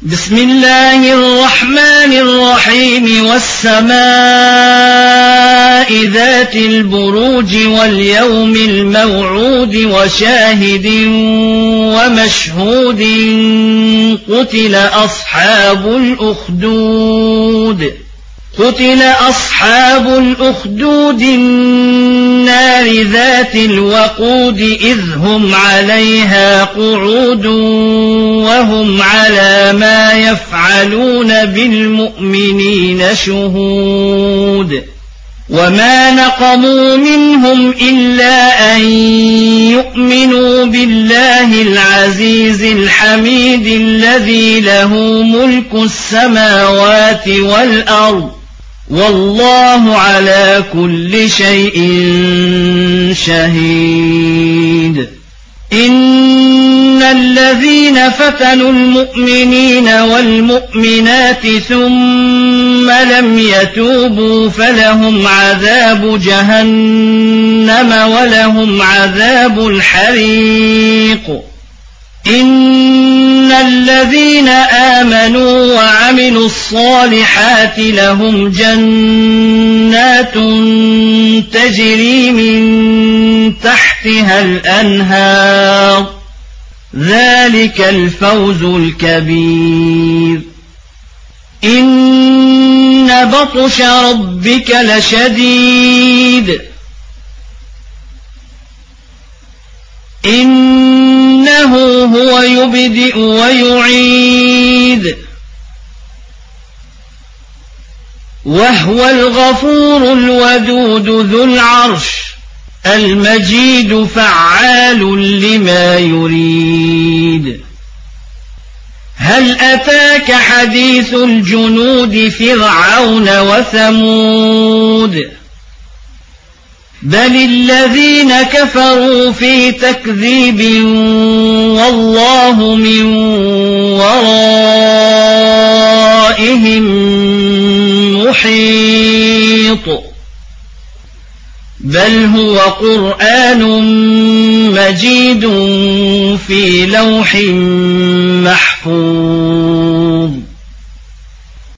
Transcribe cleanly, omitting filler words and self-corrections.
بسم الله الرحمن الرحيم والسماء ذات البروج واليوم الموعود وشاهد ومشهود قتل أصحاب الأخدود النار ذات الوقود إذ هم عليها قعود وهم على ما يفعلون بالمؤمنين شهود وما نقموا منهم إلا أن يؤمنوا بالله العزيز الحميد الذي له ملك السماوات والأرض والله على كل شيء شهيد. إن الذين فتنوا المؤمنين والمؤمنات ثم لم يتوبوا فلهم عذاب جهنم ولهم عذاب الحريق. إن الذين آمنوا وعملوا الصالحات لهم جنات تجري من تحتها الأنهار ذلك الفوز الكبير. إن بطش ربك لشديد إنه هو يبدئ ويعيد وهو الغفور الودود ذو العرش المجيد فعال لما يريد. هل أتاك حديث الجنود فرعون وثمود بل الذين كفروا في تكذيب والله من ورائهم محيط. بل هو قرآن مجيد في لوح محفوظ.